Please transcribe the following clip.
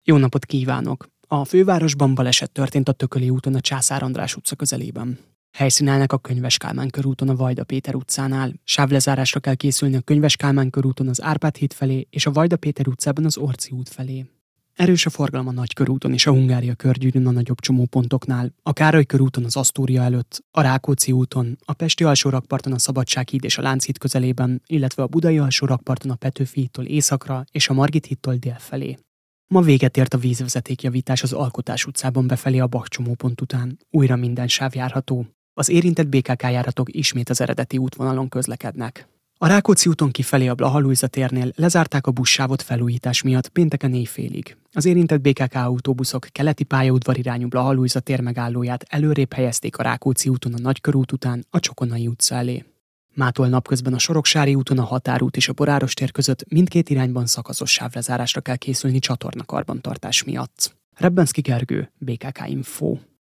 Jó napot kívánok! A fővárosban baleset történt a Tököli úton a Császár András utca közelében. Helyszínelnek a Könyves Kálmán körúton a Vajda Péter utcánál. Sávlezárásra kell készülni a Könyves Kálmán körúton az Árpád híd felé és a Vajda Péter utcában az Orci út felé. Erős a forgalom a Nagykörúton és a Hungária körgyűrűn a nagyobb csomópontoknál, a Károly körúton az Asztória előtt, a Rákóczi úton, a Pesti alsórakparton a Szabadsághíd és a Lánchíd közelében, illetve a Budai alsórakparton a Petőfi hídtól északra és a Margit hídtól dél felé. Ma véget ért a vízvezetékjavítás az Alkotás utcában befelé a Bach csomópont után. Újra minden sáv járható. Az érintett BKK járatok ismét az eredeti útvonalon közlekednek. A Rákóczi úton kifelé a Blaha Lujza térnél lezárták a buszsávot felújítás miatt pénteken éjfélig. Az érintett BKK autóbuszok keleti pályaudvar irányú Blaha Lujza tér megállóját előrébb helyezték a Rákóczi úton a Nagykörút után a Csokonai utca elé. Mától napközben a Soroksári úton a Határút és a Boráros tér között mindkét irányban szakaszos sávlezárásra kell készülni csatornakarbantartás miatt. Rebbenszky Gergő, BKK Info.